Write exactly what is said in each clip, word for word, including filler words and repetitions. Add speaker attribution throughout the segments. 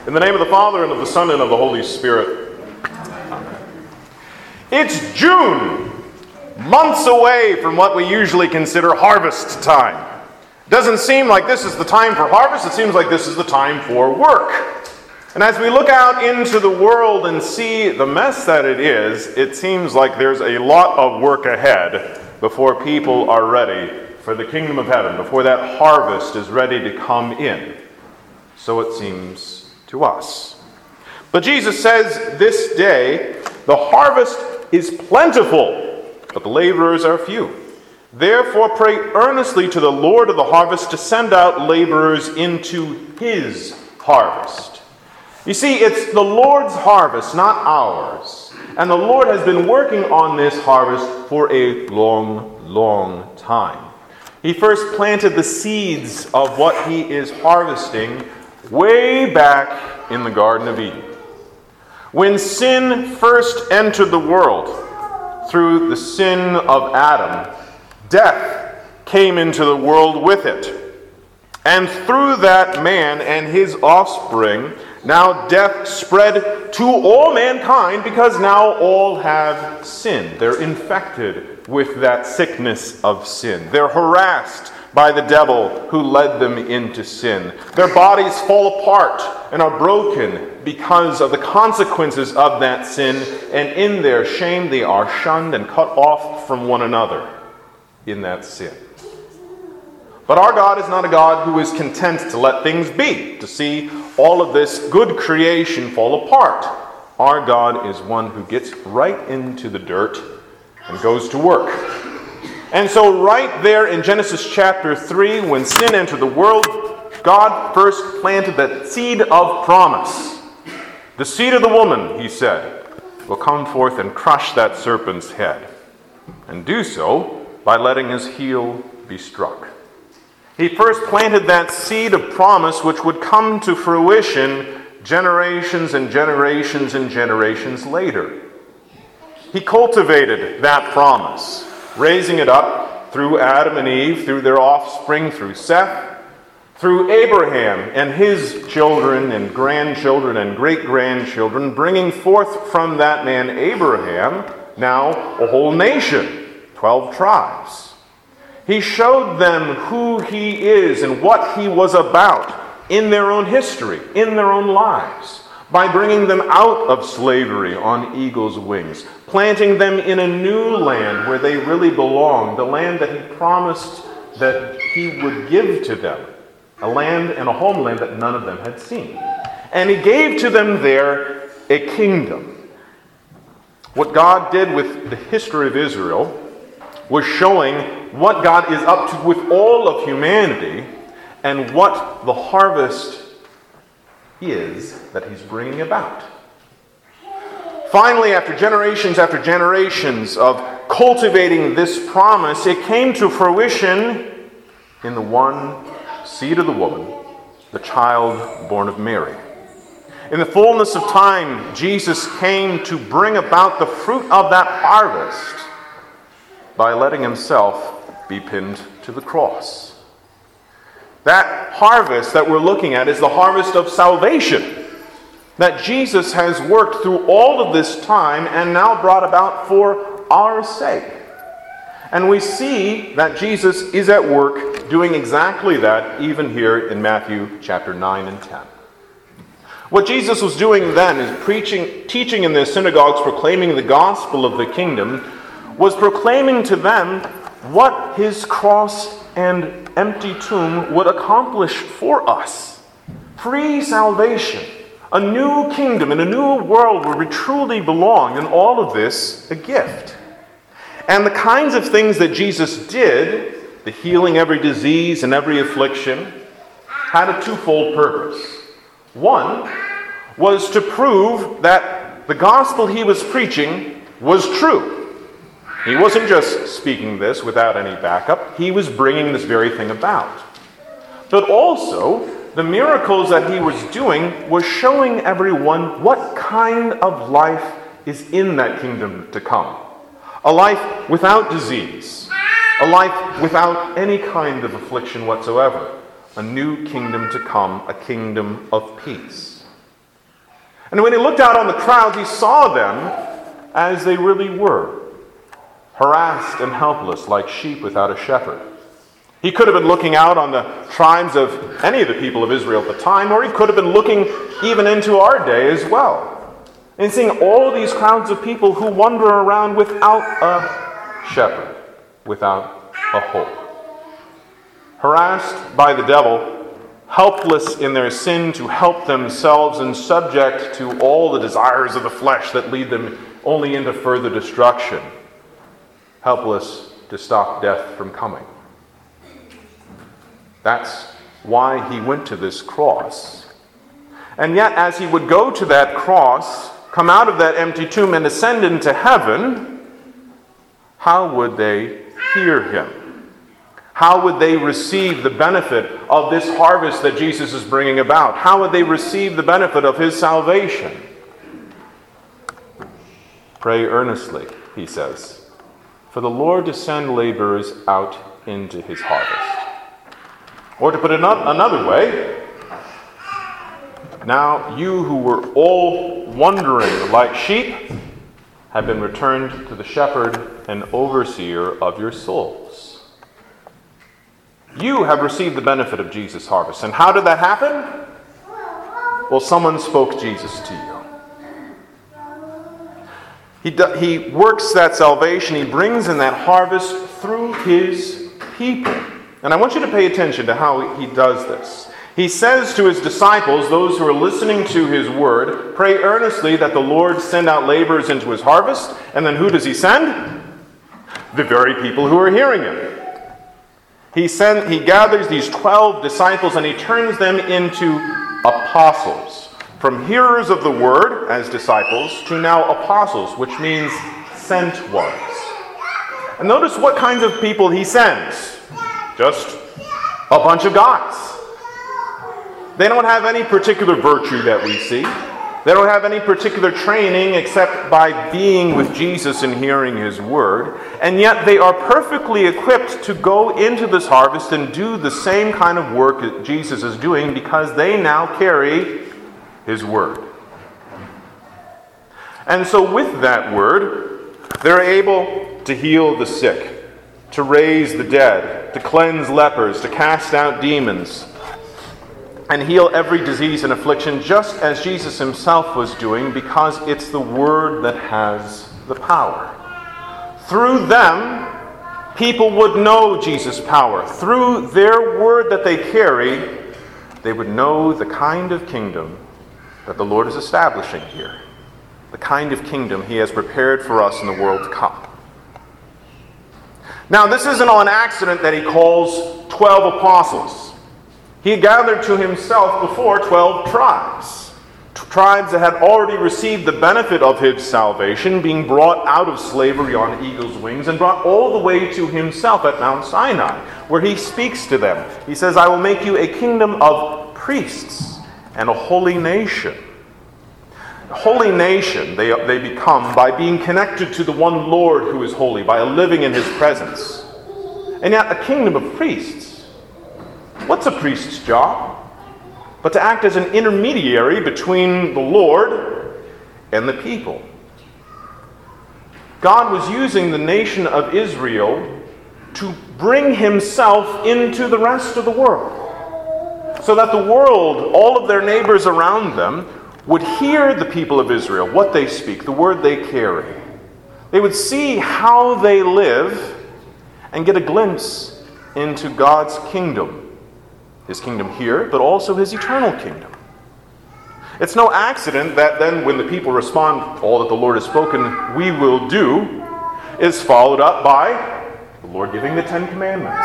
Speaker 1: In the name of the Father, and of the Son, and of the Holy Spirit. Amen. It's June, months away from what we usually consider harvest time. Doesn't seem like this is the time for harvest, it seems like this is the time for work. And as we look out into the world and see the mess that it is, it seems like there's a lot of work ahead before people are ready for the kingdom of heaven, before that harvest is ready to come in. So it seems to us. But Jesus says this day, the harvest is plentiful, but the laborers are few. Therefore pray earnestly to the Lord of the harvest to send out laborers into his harvest. You see, it's the Lord's harvest, not ours. And the Lord has been working on this harvest for a long, long time. He first planted the seeds of what he is harvesting way back in the Garden of Eden. When sin first entered the world through the sin of Adam, death came into the world with it. And through that man and his offspring, now death spread to all mankind because now all have sinned. They're infected with that sickness of sin. They're harassed by the devil who led them into sin. Their bodies fall apart and are broken because of the consequences of that sin, and in their shame they are shunned and cut off from one another in that sin. But our God is not a God who is content to let things be, to see all of this good creation fall apart. Our God is one who gets right into the dirt and goes to work. And so right there in Genesis chapter three, when sin entered the world, God first planted that seed of promise. The seed of the woman, he said, will come forth and crush that serpent's head, and do so by letting his heel be struck. He first planted that seed of promise which would come to fruition generations and generations and generations later. He cultivated that promise, raising it up through Adam and Eve, through their offspring, through Seth, through Abraham and his children and grandchildren and great-grandchildren, bringing forth from that man Abraham now a whole nation, twelve tribes. He showed them who he is and what he was about in their own history, in their own lives, by bringing them out of slavery on eagle's wings, planting them in a new land where they really belong, the land that he promised that he would give to them, a land and a homeland that none of them had seen. And he gave to them there a kingdom. What God did with the history of Israel was showing what God is up to with all of humanity and what the harvest is that he's bringing about. Finally, after generations after generations of cultivating this promise, it came to fruition in the one seed of the woman, the child born of Mary. In the fullness of time, Jesus came to bring about the fruit of that harvest by letting himself be pinned to the cross. That harvest that we're looking at is the harvest of salvation that Jesus has worked through all of this time and now brought about for our sake. And we see that Jesus is at work doing exactly that even here in Matthew chapter nine and ten. What Jesus was doing then is preaching, teaching in their synagogues, proclaiming the gospel of the kingdom, was proclaiming to them what his cross and empty tomb would accomplish for us. Free salvation, a new kingdom and a new world where we truly belong, and all of this a gift. And the kinds of things that Jesus did, the healing every disease and every affliction, had a twofold purpose. One was to prove that the gospel he was preaching was true. He wasn't just speaking this without any backup. He was bringing this very thing about. But also, the miracles that he was doing was showing everyone what kind of life is in that kingdom to come. A life without disease. A life without any kind of affliction whatsoever. A new kingdom to come, a kingdom of peace. And when he looked out on the crowds, he saw them as they really were, harassed and helpless like sheep without a shepherd. He could have been looking out on the tribes of any of the people of Israel at the time, or he could have been looking even into our day as well, and seeing all these crowds of people who wander around without a shepherd, without a hope. Harassed by the devil, helpless in their sin to help themselves, and subject to all the desires of the flesh that lead them only into further destruction. Helpless to stop death from coming. That's why he went to this cross. And yet, as he would go to that cross, come out of that empty tomb and ascend into heaven, how would they hear him? How would they receive the benefit of this harvest that Jesus is bringing about? How would they receive the benefit of his salvation? Pray earnestly, he says, for the Lord to send laborers out into his harvest. Or to put it another way, now you who were all wandering like sheep have been returned to the shepherd and overseer of your souls. You have received the benefit of Jesus' harvest. And how did that happen? Well, someone spoke Jesus to you. He, do, he works that salvation, he brings in that harvest through his people. And I want you to pay attention to how he does this. He says to his disciples, those who are listening to his word, pray earnestly that the Lord send out laborers into his harvest. And then who does he send? The very people who are hearing him. He, send, he gathers these twelve disciples and he turns them into apostles. From hearers of the word as disciples to now apostles, which means sent ones. And notice what kinds of people he sends. Just a bunch of guys. They don't have any particular virtue that we see. They don't have any particular training except by being with Jesus and hearing his word. And yet they are perfectly equipped to go into this harvest and do the same kind of work that Jesus is doing because they now carry his word. And so with that word, they're able to heal the sick, to raise the dead, to cleanse lepers, to cast out demons, and heal every disease and affliction, just as Jesus himself was doing, because it's the word that has the power. Through them, people would know Jesus' power. Through their word that they carry, they would know the kind of kingdom that the Lord is establishing here, the kind of kingdom he has prepared for us in the world to come. Now, this isn't on accident that he calls twelve apostles. He gathered to himself before twelve tribes. Tribes that had already received the benefit of his salvation, being brought out of slavery on eagle's wings and brought all the way to himself at Mount Sinai, where he speaks to them. He says, I will make you a kingdom of priests and a holy nation. A holy nation they, they become by being connected to the one Lord who is holy, by living in his presence. And yet a kingdom of priests. What's a priest's job? But to act as an intermediary between the Lord and the people. God was using the nation of Israel to bring himself into the rest of the world. So that the world, all of their neighbors around them, would hear the people of Israel, what they speak, the word they carry. They would see how they live and get a glimpse into God's kingdom. His kingdom here, but also his eternal kingdom. It's no accident that then when the people respond, all that the Lord has spoken, we will do, is followed up by the Lord giving the Ten Commandments.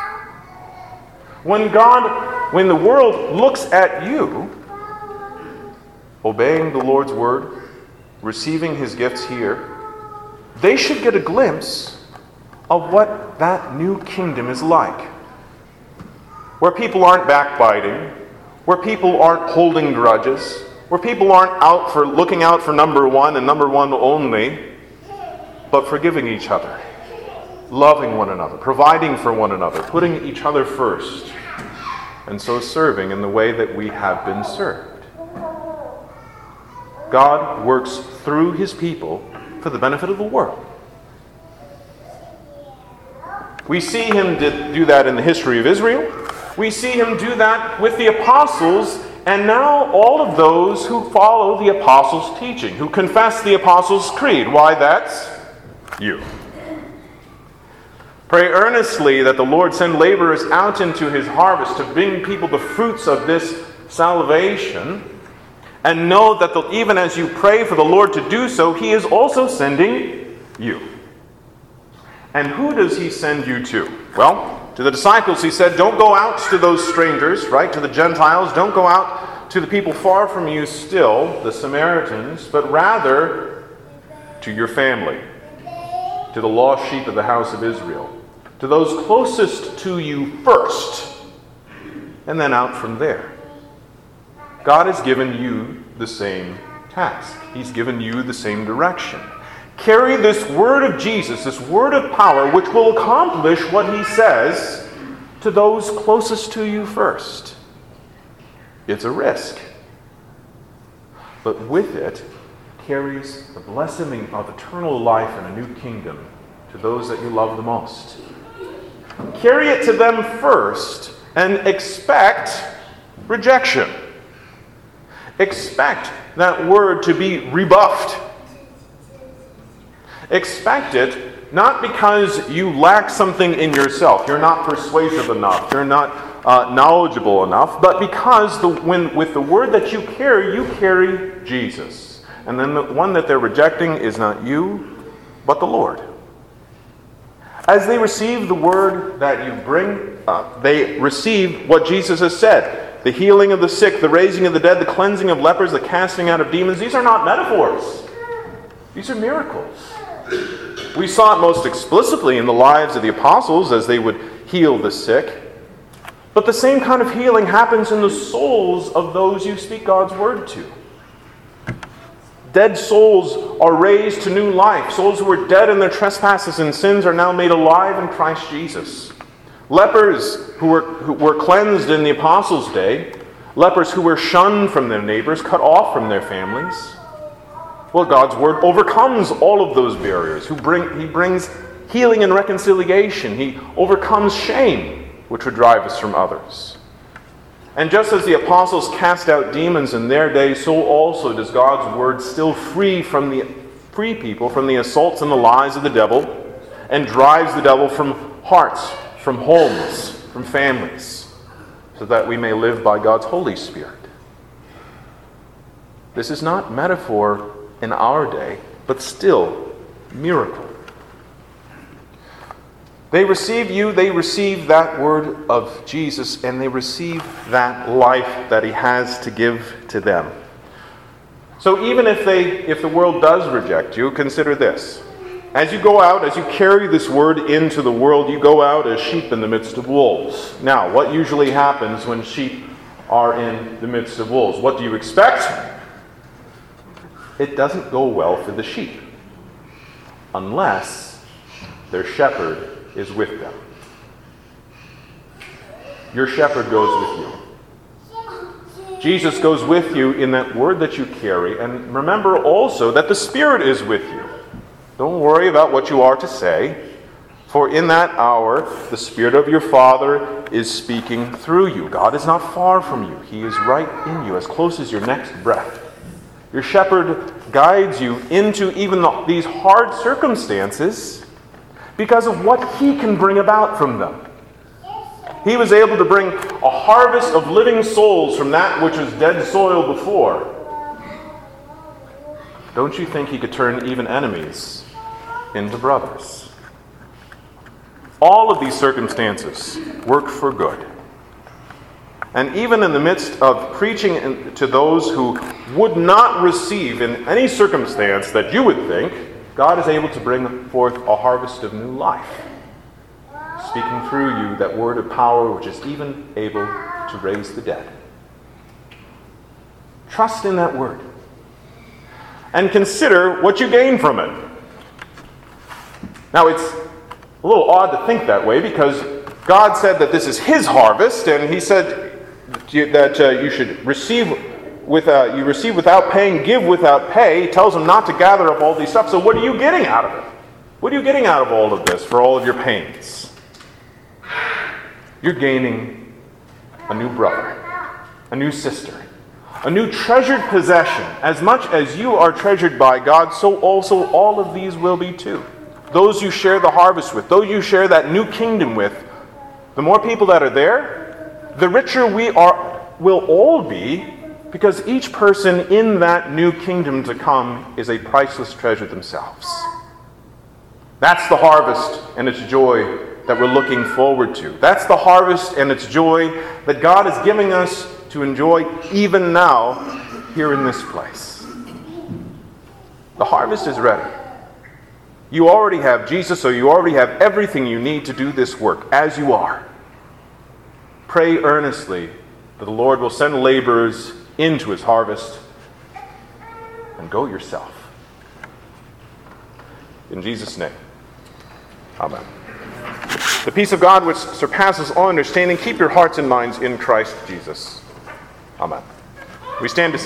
Speaker 1: When God, when the world looks at you, obeying the Lord's word, receiving his gifts here, they should get a glimpse of what that new kingdom is like. Where people aren't backbiting, where people aren't holding grudges, where people aren't out for looking out for number one and number one only, but forgiving each other, loving one another, providing for one another, putting each other first, and so serving in the way that we have been served. God works through his people for the benefit of the world. We see him do that in the history of Israel. We see him do that with the apostles, and now all of those who follow the apostles' teaching, who confess the apostles' creed. Why, that's you. Pray earnestly that the Lord send laborers out into his harvest to bring people the fruits of this salvation, and know that the, even as you pray for the Lord to do so, he is also sending you. And who does he send you to? Well, to the disciples he said, don't go out to those strangers, right, to the Gentiles. Don't go out to the people far from you still, the Samaritans, but rather to your family, to the lost sheep of the house of Israel, to those closest to you first, and then out from there. God has given you the same task. He's given you the same direction. Carry this word of Jesus, this word of power, which will accomplish what he says, to those closest to you first. It's a risk. But with it, carries the blessing of eternal life and a new kingdom to those that you love the most. Carry it to them first and expect rejection. Expect that word to be rebuffed. Expect it not because you lack something in yourself, you're not persuasive enough, you're not uh, knowledgeable enough, but because the, when, with the word that you carry, you carry Jesus. And then the one that they're rejecting is not you, but the Lord. As they receive the word that you bring, uh, they receive what Jesus has said. The healing of the sick, the raising of the dead, the cleansing of lepers, the casting out of demons. These are not metaphors. These are miracles. We saw it most explicitly in the lives of the apostles as they would heal the sick. But the same kind of healing happens in the souls of those you speak God's word to. Dead souls are raised to new life. Souls who were dead in their trespasses and sins are now made alive in Christ Jesus. Lepers who were, who were cleansed in the apostles' day, lepers who were shunned from their neighbors, cut off from their families. Well, God's word overcomes all of those barriers. Who bring, he brings healing and reconciliation. He overcomes shame, which would drive us from others. And just as the apostles cast out demons in their day, so also does God's word still free from the free people from the assaults and the lies of the devil, and drives the devil from hearts, from homes, from families, so that we may live by God's Holy Spirit. This is not metaphor in our day, but still miracle. They receive you, they receive that word of Jesus, and they receive that life that he has to give to them. So even if they, if the world does reject you, consider this. As you go out, as you carry this word into the world, you go out as sheep in the midst of wolves. Now, what usually happens when sheep are in the midst of wolves? What do you expect? It doesn't go well for the sheep, unless their shepherd is with them. Your shepherd goes with you. Jesus goes with you in that word that you carry. And remember also that the Spirit is with you. Don't worry about what you are to say, for in that hour the Spirit of your Father is speaking through you. God is not far from you. He is right in you, as close as your next breath. Your shepherd guides you into even the, these hard circumstances because of what he can bring about from them. He was able to bring a harvest of living souls from that which was dead soil before. Don't you think he could turn even enemies into brothers? All of these circumstances work for good. And even in the midst of preaching to those who would not receive in any circumstance that you would think, God is able to bring forth a harvest of new life, speaking through you that word of power which is even able to raise the dead. Trust in that word. And consider what you gain from it. Now, it's a little odd to think that way because God said that this is his harvest, and he said that uh, you should receive with uh, you receive without paying, give without pay. He tells them not to gather up all these stuff. So what are you getting out of it? What are you getting out of all of this for all of your pains? You're gaining a new brother, a new sister, a new treasured possession. As much as you are treasured by God, so also all of these will be too. Those you share the harvest with, those you share that new kingdom with, the more people that are there, the richer we are will all be, because each person in that new kingdom to come is a priceless treasure themselves. That's the harvest and its joy that we're looking forward to. That's the harvest and its joy that God is giving us to enjoy even now here in this place. The harvest is ready. You already have Jesus, so you already have everything you need to do this work, as you are. Pray earnestly that the Lord will send laborers into his harvest, and go yourself. In Jesus' name, amen. The peace of God which surpasses all understanding, keep your hearts and minds in Christ Jesus. Amen. We stand to